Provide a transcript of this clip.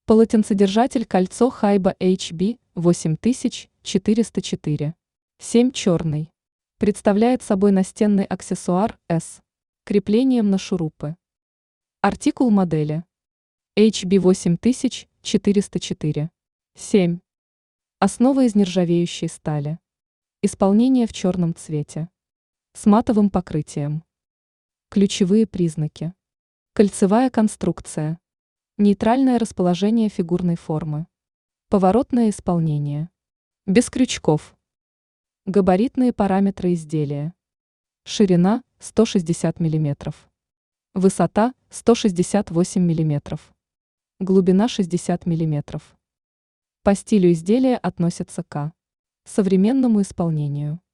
Полотенцедержатель кольцо Хайба HB 8404. 7 черный. Представляет собой настенный аксессуар S. Креплением на шурупы. Артикул модели. HB 8404. 7. Основа из нержавеющей стали. Исполнение в черном цвете. С матовым покрытием. Ключевые признаки. Кольцевая конструкция. Нейтральное расположение фигурной формы. Поворотное исполнение. Без крючков. Габаритные параметры изделия. Ширина 160 мм. Высота 168 мм. Глубина 60 мм. По стилю изделия относятся к современному исполнению.